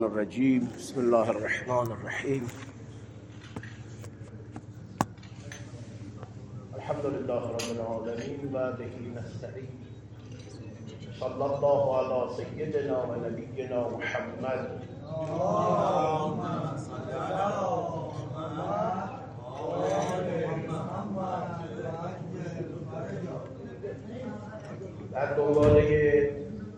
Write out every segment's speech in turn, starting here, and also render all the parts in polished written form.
الرجيم بسم الله الرحمن الرحيم الحمد لله رب العالمين وبه نستعين صلى الله على سيدنا ونبينا محمد اللهم صل على محمد. در دنباله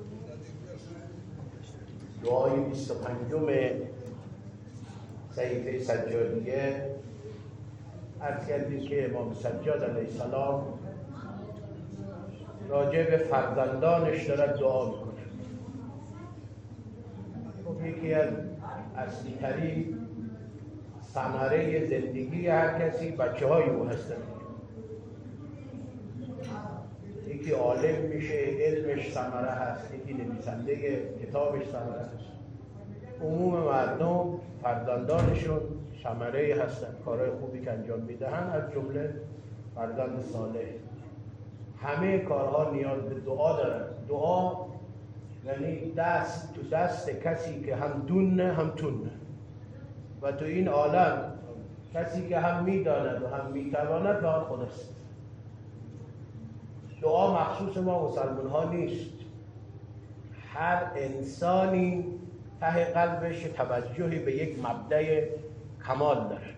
دعای 25 صحیفه سجادیه عرض کردیم که امام سجاد علیه السلام راجع به فرزندانش دارد دعا میکنه. خب یکی از اصلی ترین ثمره زندگی هر کسی بچه های او هستند. یکی عالم میشه، علمش ثمره هست، یکی نویسنده کتابش ثمره هست. عموم مردم فرزندانشون ثمره هستند، کارهای خوبی که انجام میدهن، از جمله فرزند صالح. همه کارها نیاز به دعا دارن. دعا یعنی دست تو دست کسی که هم دونه هم تونه و تو این عالم کسی که هم میداند و هم میتواند به آن خداست. دعا مخصوص ما مسلمان ها نیست. هر انسانی ته قلبش توجهی به یک مبدأ کمال دارد.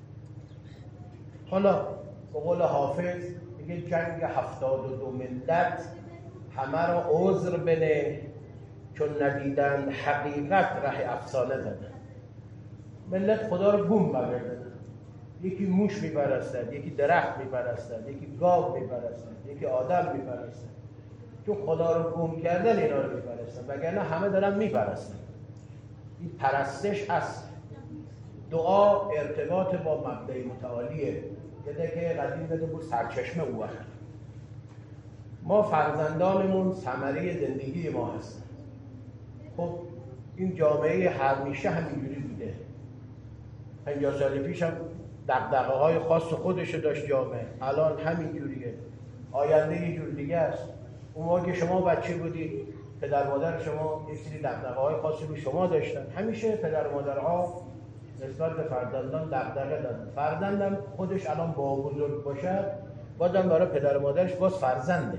حالا به قول حافظ میگه جنگ 72 ملت همه را عذر بنه، چون ندیدن حقیقت ره افسانه زدن. ملت خدا رو گم بردن. یکی موش میپرستد، یکی درخت میپرستد، یکی گاو میپرستد، یکی آدم میپرستد. چون خدا رو گم کردن اینا رو میپرستن، وگرنه همه دارن میپرستن. این پرستش هست. دعا ارتباط با مبدأ متعالیه. یده که قدیم بده بود سرچشمه او وقت. ما فرزندانمون ثمره زندگی ما هستن. خب این جامعه همیشه همینجوری بوده. 50 سال پیش هم دغدغه های خاص خودش داشت جامعه. الان همین جوریه. آینده یه جور دیگه است. اون موقع که شما بچه بودید پدر مادر شما یک سری دغدغه های خاصی رو شما داشتن. همیشه پدر مادرها نسبت به فرزندان دغدغه دارن. فرزندم خودش الان با بزرگ باشد بازم برای پدر مادرش باز فرزنده.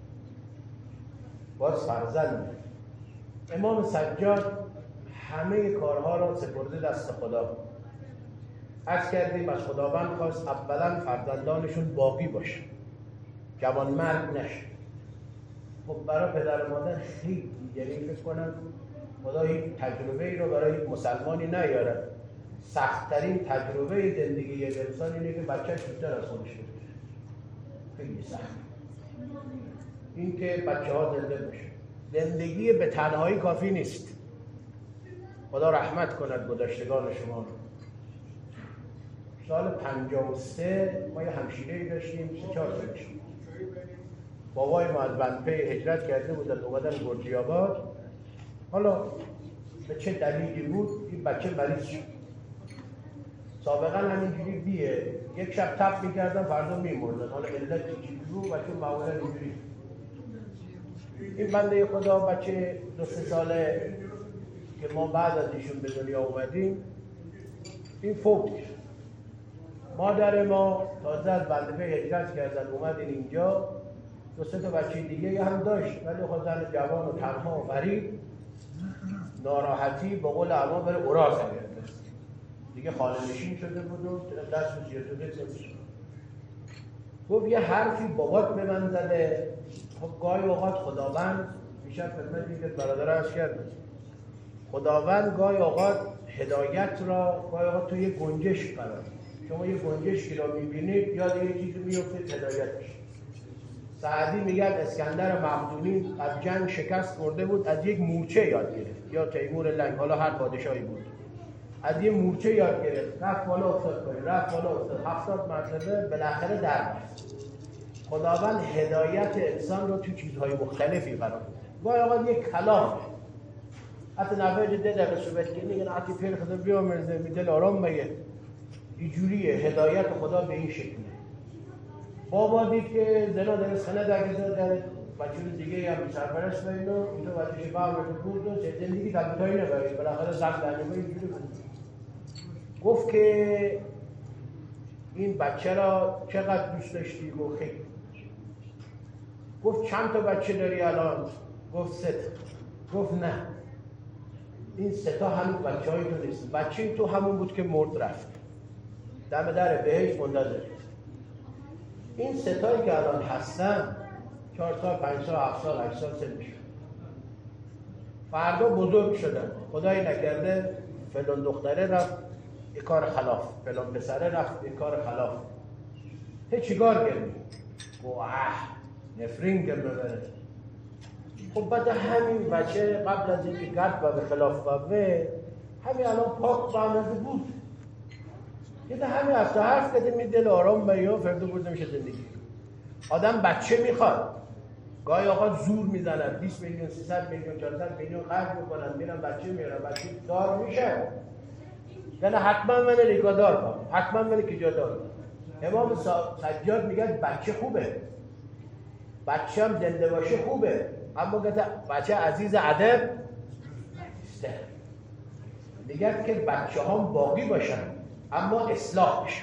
امام سجاد همه کارها را سپرده دست خدا. عرض کردیم از خداوند خواست اولا فرزندانشون باقی باشه، جوان مرد نشه. خب برای پدر و مادر خیلی، یعنی فکر کنم خدا هیچ تجربه ای رو برای مسلمانی نیارد. سخت‌ترین تجربه زندگی یک انسان اینه که بچه‌ش بیشتر از خودش بشه. خیلی سخت. این که بچه‌ها زنده باشه. زندگی به تنهایی کافی نیست. خدا رحمت کند گذشتگان شما رو. سال 53 ما یه همشیره‌ای داشتیم 3-4 سالش. بابای ما از بندپی هجرت کرده بود، از اومدن گرجی‌آباد. حالا به چه دلیلی بود این بچه مریض شد. سابقا همینجوری بیه، یک شب تب می‌کردن فردا می‌مردن. حالا علت چی بود؟ بچه معمولا اینجوری. این بنده خدا بچه 2-3 ساله که ما بعد از ایشون به دنیا اومدیم این فوت شد. مادر ما تازه از بندپی هجرت کردن اومدن اینجا. 2-3 تا بچه دیگه هم داشت، ولی خود زن جوان و تنها و غریب ناراحتی به قول عما بره اوراز کرده دیگه، خانه نشین شده بود و دست و زیاده سمش. گفت یه حرفی بابات به من زده. خب گاهی اوقات خداوند میشه خدمتی که برادر عرض کرده، خداوند گاهی اوقات هدایت را گاهی اوقات تو یه گنجش قرار. شما یه گنجشی را میبینید یاد یه چیزی میفتید هدایتش. سعدی میگن اسکندر مقدونی از جنگ شکست خورده بود، از یک مورچه یاد گرفت، یا تیمور لنگ، حالا هر پادشاهی بود، از یک مورچه یاد گرفت. رفت بالا افتاد پایین، رفت بالا افتاد 70 مرتبه، بالاخره در رفت. خداوند هدایت انسان رو تو چیزهای مختلفی قرار میده. گاهی اوقات یک کلام حتی نفر جده در صحبت کنی میگن حتی پیر خدا بیامرزه می دل آرام بگه. اینجوریه هدایت خدا به این شکله. بابا دید که زنا در خانه در بچه دیگه هم سرپرست بین و اینجا بچه شفاهم رو بود و زندگی تبیتایی نباید بالاخره زن دنیمه اینجوری بود. گفت که این بچه را چقدر دوست داشتی؟ گفت خیلی. گفت چند تا بچه داری الان؟ گفت 3 تا. گفت نه، این 3 تا همون بچه های تو نیست، بچه تو همون بود که مرد رفت دم در بهشت منتظر. این 3 تایی که الان هستن 4 سال 5 سال 7 سال 8 سال سن میشن، فردا بزرگ شدن، خدایی نکرده فلان دختره رفت یک کار خلاف، فلان پسره رفت یک کار خلاف، چیکار کردی؟ نفرین کرد ببره. خب بعد همین بچه قبل از اینکه گرد و به خلاف بابه همین الان پاک بانده بود، یه ده همین هفته حرف کده می دل آرام بریا فردا برده میشه زندگی. آدم بچه میخواد، گاهی آقا زور میزنن 20 میلیون 300 میلیون 400 میلیون خرج میکنن میرن بچه میارن، بچه دار میشه، یعنی حتما من ریکادار کنم، حتما من کجادار کنم. امام سجاد میگه بچه خوبه، بچه هم زنده باشه خوبه، اما که بچه عزیز ادب نیسته. میگه که بچه هم باقی باشن اما اصلاح بشن،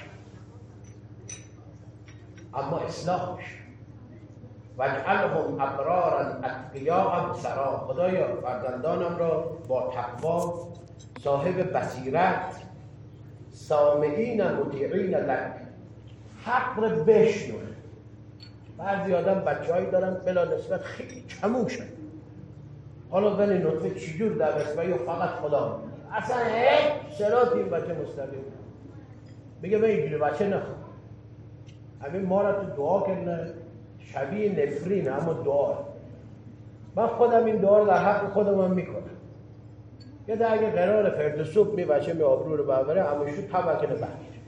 اما اصلاح بشن. واجعلهم ابرارا اتقیاء بصرا، خدایا فرزندانم را با تقوا، صاحب بصیرت، سامعین مطیعین لک، حق را بشنون. بعضی آدم بچه‌هایی دارن بلا نسبت خیلی چموشن، حالا ولی نطفه چجور در رسمه یا فقط خدا اصلا هیچ صراط این بچه مستقیم میگه من اینجوری بچه نخوام. همین ما را تو دعا کردن شبیه نفرینه اما دعا، من خودم این دعا رو در حق خودم هم میکنم. یه ده اگه قرار فرد صبح می بچه می آبرو رو ببره اما شو طبقه رو بگیر،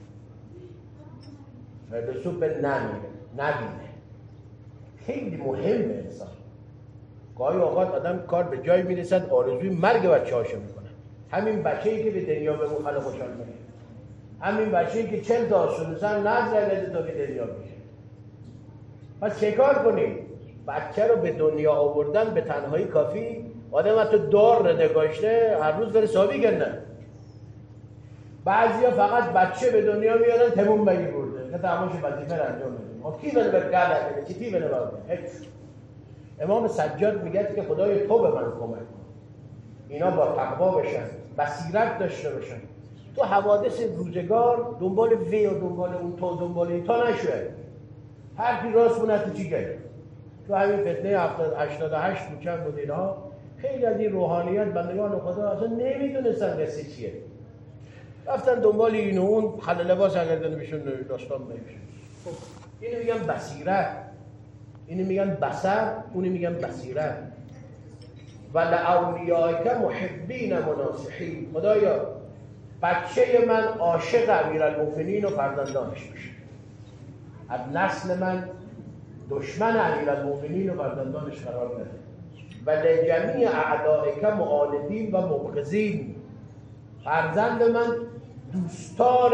فرد صبح نبینه. خیلی مهمه انسان. گاهی اوقات آدم کار به جای میرسد آرزوی مرگ بچه هاشو میکنه. همین بچه‌ای که به دنیا به مخاله خوشحال میشه، همین بچه‌ای که 40 تا سن نزده تا به دنیا میشه. پس چه کار کنیم؟ بچه رو به دنیا آوردن به تنهایی کافی؟ آدم حتی دار رو نگاشته هر روز داره حسابی کردن. بعضیا فقط بچه به دنیا میارن تموم بگی برده که تمامش وظیفه رو انجام بدیم. خب کی بده برگرده؟ چی بده برگرده؟ هیچ. امام سجاد میگه که خدای تو به من کمک کن، اینا با تقوا بشن، بصیرت داشته باشن، تو حوادث روزگار دنبال وی و دنبال اون تو دنبال این تا نشوه، هر کی راست مونه تو چی گره. تو همین فتنه 88 بود چند بود اینها، خیلی از این روحانیت بندگان خدا اصلا نمیدونستن قصه چیه، رفتن دنبال این و اون، خل لباس اگردن بهشون داستان بهشون. خب اینو میگن بصیرت، اینو میگن بصر، اونو میگن بصیرت. و لأولیائک محبین مناصحین، خدایا بچه من عاشق امیرالمؤمنین و فرزندانش بشه، از نسل من دشمن امیرالمؤمنین و فرزندانش قرار نده. و لجمیع اعدائک معاندین و مبغضین، فرزند من دوستار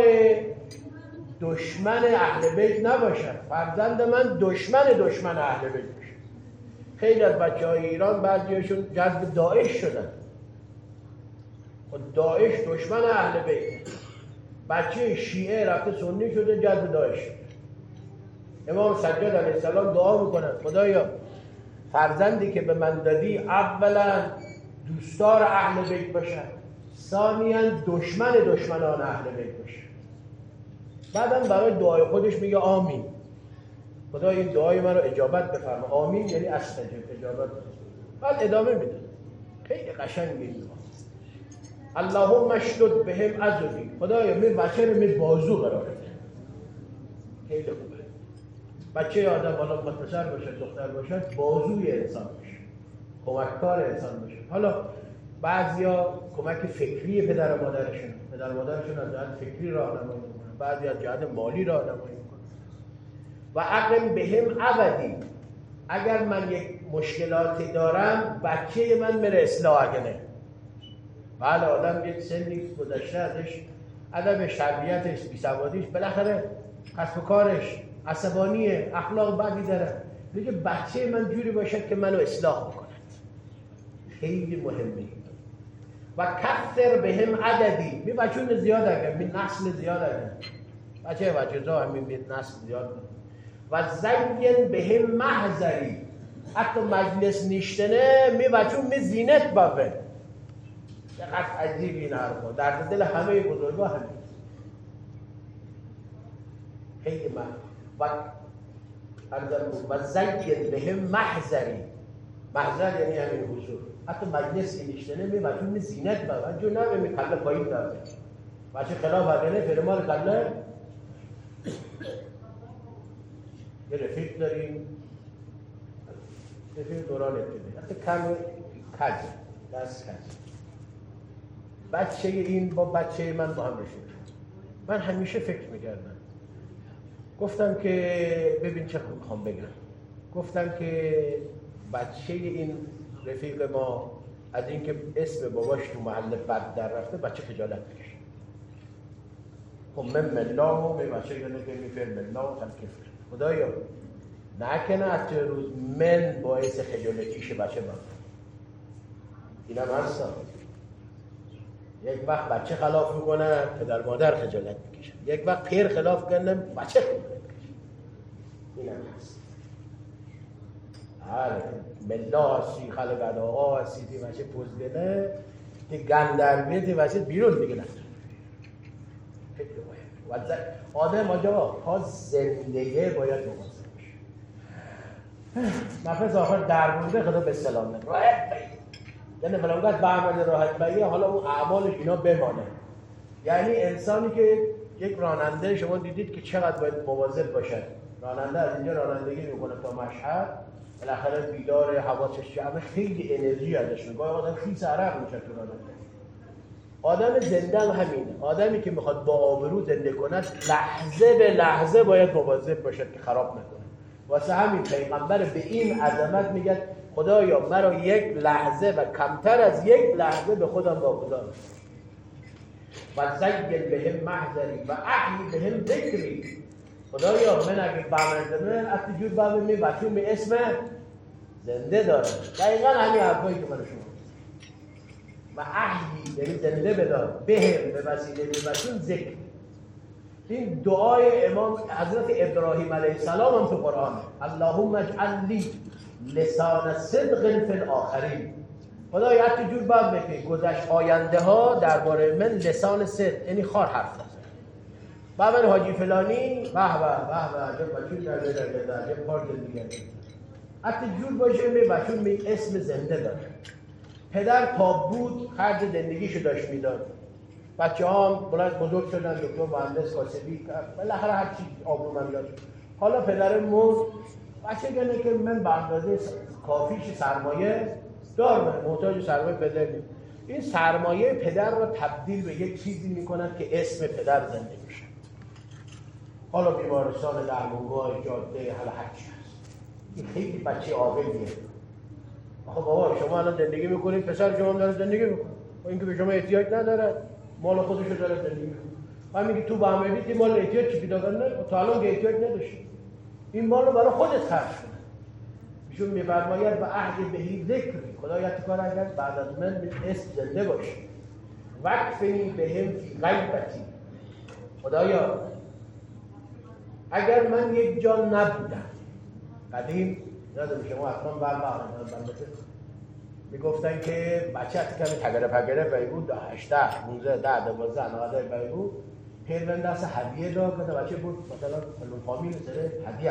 دشمن اهل بیت نباشد، فرزند من دشمن اهل بیت باشه. خیلی از بچه‌های ایران بعضیاشون جذب داعش شدن، خود داعش دشمن اهل بیت، بچه شیعه رفته سنی شده جذب داعش شده. امام سجاد علیه السلام دعا میکنن خدایا فرزندی که به من دادی اولا دوستار اهل بیت باشه، ثانیاً دشمنان اهل بیت باشه. بعدم برای دعای خودش میگه آمین، خدا این دعای من رو اجابت بفرما. آمین یعنی استجب، اجابت. بعد ادامه میده، خیلی قشنگ این دعا. اللهم اشدد بهم عضدی، خدایا می بچه رو می بازو قرار بده. خیلی خوبه بچه آدم، حالا پسر باشه دختر باشه، بازوی انسان باشه، کمککار انسان باشه. حالا بعضیا کمک فکری پدر و مادرشون از جهت فکری راهنمایی میکنن، بعضی از جهت مالی راهنمایی میکنن. و اقم بهم ابدی، اگر من یک مشکلاتی دارم بچه من بره اصلاح کنه. بله آدم یک سنی گذشته ازش، ادبش، تربیتش، بیسوادیش، بالاخره کسب و کارش عصبانیه، اخلاق بدی داره، میگه بچه من جوری باشد که منو اصلاح بکند. خیلی مهمه. و کثر بهم عددی، می بچون زیاد اگر می نسل زیاد اگر بچه زا همین می نسل زیاد و زین بهم محضری، حتی مجلس نیشتنه می بچون می زینت بابه. چقدر عجیب این حرفا، در دل همه بزرگا همین. خیلی و زین بهم محضری، محضر یعنی همین حضور. حتی مجلس که نیشتنه می بچون می زینت بابه، جو نه می کله پایین داره بچه خلاف اگنه فرمال کله. یه رفیق داریم، رفیق دوران ابتدایی، حتی کم کج، دست کج. بچه این با بچه من با هم رفیق. من همیشه فکر میکردم، گفتم که ببین چه میخوام بگم. گفتم که بچه این رفیق ما از اینکه اسم باباش تو محل بد در رفته بچه خجالت میکشه. خب من ملا و می بچه گنه که میفر ملا و تلکفر خدایا نکنه حتی روز من باعث خجالتیشه بچه من. اینم هستم یک وقت بچه خلاف میکنه پدر مادر خجالت میکشه، یک وقت پیر خلاف کنه بچه خجالت میکشه. اینم هست. ملا هستی خلق اداها هستی تی بچه پوز بینه تی گندر بیه تی بچه بیرون میگه نفتر. خیلی باید آدم آجا تا زندگی باید مواظب باشه. مفرز آخر در بوده خدا به سلامه راحت بایی یعنی فلانگاه برمده راحت بایی، حالا اون اعمالش اینا بمانه. یعنی انسانی که یک راننده شما دیدید که چقدر باید مواظب باشد. راننده از اینجا رانندگی میکنه تا مشهد، بالاخره بیدار، حواسش جمعه، خیلی انرژی ازش میگه، آدم خیس عرق میشه تو راننده. آدم زنده هم همینه. آدمی که میخواد با آبرو زنده کند لحظه به لحظه باید مواظب باشد که خراب نکنه. واسه همین پیغمبر به این عظمت میگه خدایا مرا یک لحظه و کمتر از یک لحظه به خودم واگذار و زین بهم محضری و احیی بهم ذکری. خدایا من اگه برمردمه اصلی جور برمه بچون می اسم زنده دارم. دقیقا همین حرفایی که من شما و احیی یعنی زنده بدار بهم به وسیله می بچون ذکر. این دعای امام حضرت ابراهیم علیه السلام هم تو قرآنه. اللهم اجعل لی لسان صدق فی الاخرین. خدای حتی جور باید بکنی گذشت آینده ها درباره من لسان صدق یعنی خار حرف نزن. من حاجی فلانی به عجب بچون در عجب کار زندگی حتی جور باشه می بچون می اسم زنده داره. پدر تا بود خرج زندگیشو داشت میداد. بچه ها هم بزرگ شدن، دکتر مهندس کاسبی کرد، بالاخره هر چی آبرومند داشت. حالا پدر مرد، بچه گنه که من به اندازه کافیش سرمایه دارم، محتاج سرمایه پدر نیست. این سرمایه پدر رو تبدیل به یک چیزی میکند که اسم پدر زنده میشه. حالا بیمارستان، درمانگاه، جاده، حالا هر چی هست. این خیلی بچه عاقلیه. آخه بابا شما الان زندگی میکنید، پسر شما داره زندگی میکنه، اینکه به شما احتیاج نداره، مال خودش رو داره زندگی میکنه. من میگی تو به همه این مال احتیاج چی پیدا کنه؟ تا الان که احتیاج نداشتی. این مال رو برای خودت خرج کن. ایشون میفرماید و عهد بهی ذکر. خدایت کار اگر بعد از من به اسم زنده باشی. وقفنی بهم فی غیبتی. خدایا اگر من یک جا نبودم، قدیم یادم شما حتما برمی‌گردید میگفتن که بچه حتی کمی تگره پگره بایی بود 18 19 10 12 9 بایی بود پیرون دست هدیه داد که بچه بود مثلا فلون فامیل سره هدیه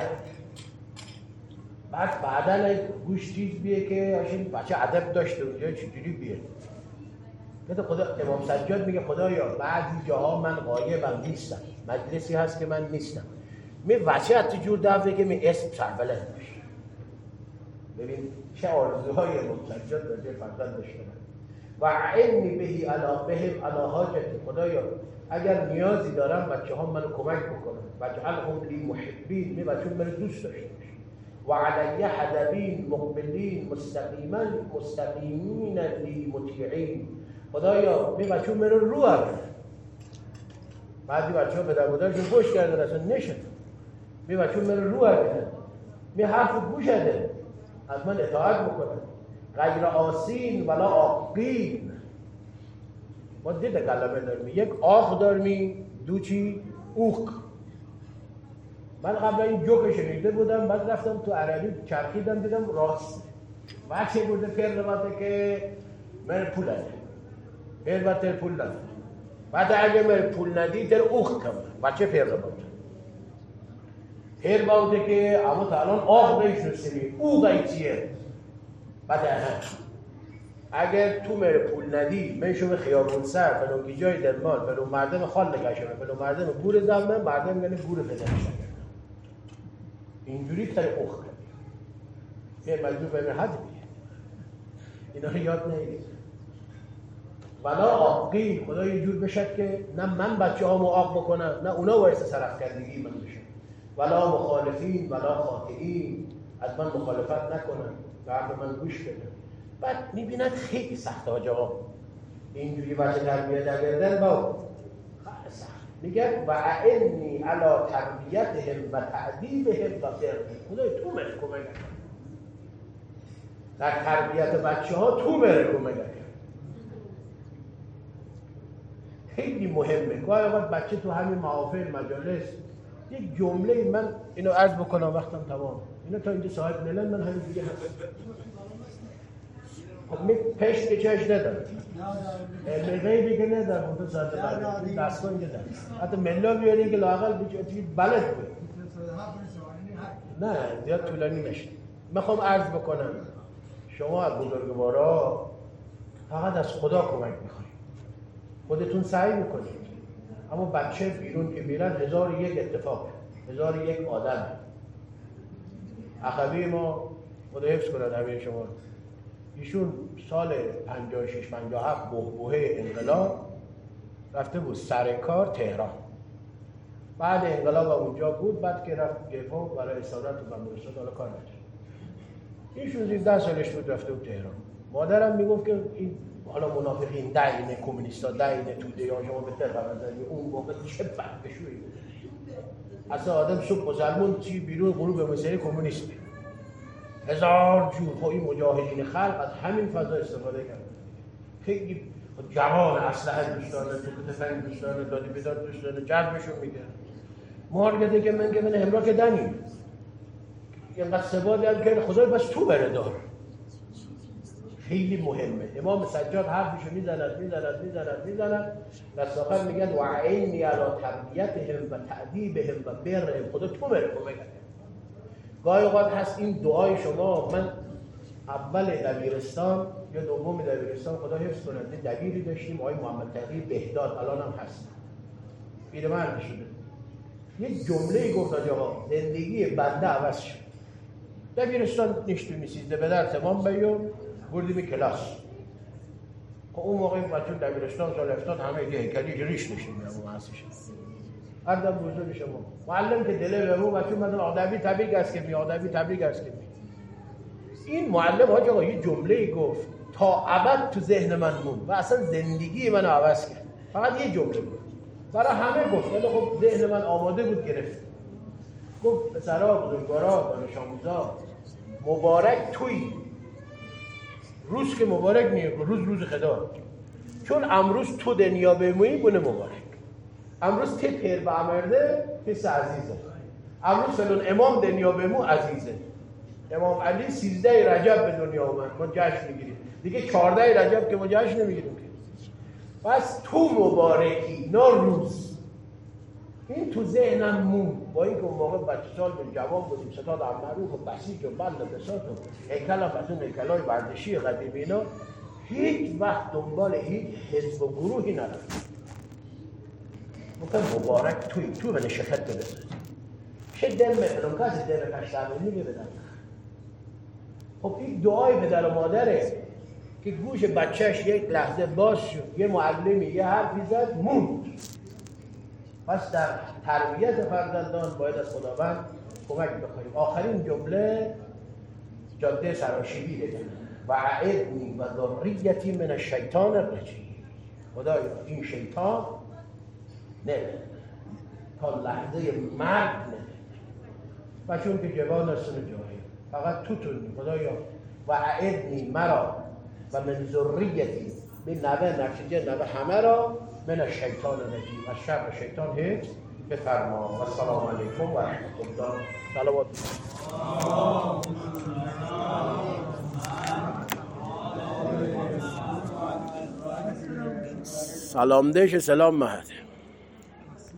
بعدن گوش چیز بیه که آشین بچه ادب داشته اونجا چجوری بیه که خدا امام سجاد میگه خدایا بعضی جاها من غایبم نیستم، مجلسی هست که من نیستم، می بچه حتی جور دفعه که می اسم سربلد باشه. ببین چه آرزوهای امام سجاد راجع فرزند داشته و علمی بهی علا بهم علا حاجت. خدایا اگر نیازی دارم بچه ها منو کمک بکنن وجعلهم لی محبین، می بچه منو دوست داشته باشه و علی حدبین مقبلین مستقیمین لی مطیعین. خدایا می بچه منو رو بردن. بعضی بچه ها پدر مادرشون گوش کردن اصلا نشد، می بچه منو رو بردن می حرف گوشته، از من اطاعت بکنه. غیر آسین ولا آقین. ما دیده کلمه داریم، یک آق داریم، دو چی؟ اوق. من قبل این جوک شنیده بودم، بعد رفتم تو عربی چرخیدم دیدم راست. وقتی بوده فرقاته که من پول نده. البته پول نده. بعد اگه من پول ندی در اوق کم. بچه فرق بود. هر بوده که اما تا الان آق نشناسیم. اوق چیه؟ بعد اگر تو میره پول ندی میشم خیابون سر فلان جای درمان فلان مردم خال نگاشه فلان مردم گور زمه مردم میگن گور بزنش اینجوری تر اوخ یه مجبور به حد اینا رو یاد نگیرید. ولا آقی خدا یه جور بشد که نه من بچه هامو آق بکنم نه اونا باعث سرفکندگی من بشن. ولا مخالفین ولا خاطئین، از من مخالفت نکنن و حرف من گوش بدن. بعد میبینن خیلی سخته ها جواب اینجوری بچه تربیت نگردن با خیلی سخت. میگه و اعنی علی تربیتهم و تعدیبهم و برهم. خدای تو مره کمک کن در تربیت بچه ها، تو مره کمک کن. خیلی مهمه. گاهی اوقات بچه تو همین محافل مجالس یک جمله، من اینو عرض بکنم وقتم تمام، اینو تا اینجا صاحب ملل من همین دیگه پشت که چهش ندارم علم غیبی که ندارم اون تو ساعت بعد دستگاه اینجا دارم حتی ملا بیاریم که لااقل بلد بود. نه زیاد طولانی نشه. میخوام عرض بکنم شما از بزرگوارا فقط از خدا کمک میخواید، خودتون سعی میکنید، اما بچه بیرون که میرن 1001 اتفاق، 1001 آدم. اخوی ما خدا حفظ کنند همه شما، ایشون سال 56 57 بحبوحه انقلاب رفته بود سر کار تهران. بعد انقلاب اونجا بود، بعد که رفت گپا برای اصالت و بندرستان حالا کار نکرد. ایشون 17 سالش بود رفته بود تهران. مادرم میگفت که این حالا منافقین دعینه کمونیستا دعینه توده یا شما بهتر خبر دارید اون موقع چه بدبشویی اصلا آدم صبح مسلمون چی بیرون غروب مسیحی کمونیست هزار جور. خب این مجاهدین خلق از همین فضا استفاده کرد. خیلی جوان اسلحه دوست داره، تو تفنگ دوست داره، دادی بیداد دوست داره، جذبشون میگه. مارگده که من همراه که دنیم اینقدر سبادی هم که خدای بس تو بره دار. خیلی مهمه. امام سجاد حرفشو میزند دست آخر میگن و عینی علی تربیتهم و تعدیبهم و برهم. خدا تو بره کمک کنه. گاهی اوقات هست این دعای شما، من اول دبیرستان یا دوم دبیرستان خدا حفظ کنه دبیری داشتیم آقای محمد تقی بهداد، الان هم هست، پیرمرد شده. یک جمله گفت آقا زندگی بنده عوض شد. دبیرستان نشتیم 13 به در تمام بیام بردیم کلاس. خب اون موقع بچون دبیرستان سال 70 همه یه هیکلی ریش نشیم میام هستش. اردم بزرگ شما معلم که دله به اون بچون مثلا آدمی تبریک است که می آدمی تبریک است که می. این معلم حاج آقا یه جمله گفت تا ابد تو ذهن من موند و اصلا زندگی منو عوض کرد. فقط یه جمله بود برای همه گفت، ولی خب ذهن من آماده بود گرفت. گفت پسرا بزرگوارا دانش آموزا مبارک توی روز که مبارک میگه روز خدا، چون امروز تو دنیا بمونی بونه مبارک. امروز تی پیر بامرده کس عزیزه. امروز فلان امام دنیا بمو عزیزه. امام علی 13 رجب به دنیا اومد، ما جشن میگیریم. دیگه 14 رجب که ما جشن نمیگیریم که. پس تو مبارکی نه روز. این تو ذهنم مون. با اینکه اون موقع بچه سال به جوان بودیم، ستاد معروف و بسیج و بند و بساط و هیکل هم از اون هیکل‌های ورزشی قدیمی اینا هیچ وقت دنبال هیچ حزب و گروهی نرفت. گفتم مبارک تو من شکت برسید. چه دم میکنم کسی دم کشترمونی بدن. خب این دعای پدر و مادره که گوش بچهش یک لحظه باز شد، یه معلمی یه حرفی زد موند. پس در تربیت فرزندان باید از خداوند کمک بخواهیم. آخرین جمله جاده سراشیبی بگم و اعذنی و ذریتی من الشیطان الرجیم. خدایا این شیطان نه تا لحظه مرگ نه و چون که جوان هستن جاهل فقط توتون خدایا و اعدنی مرا و من ذریتی به نوه نتیجه نوه همه را من الشیطان الرجیم از شر شیطان هیچ بفرما. و السلام علیکم و رحمت الله. صلوات سلام دیش سلام مهد.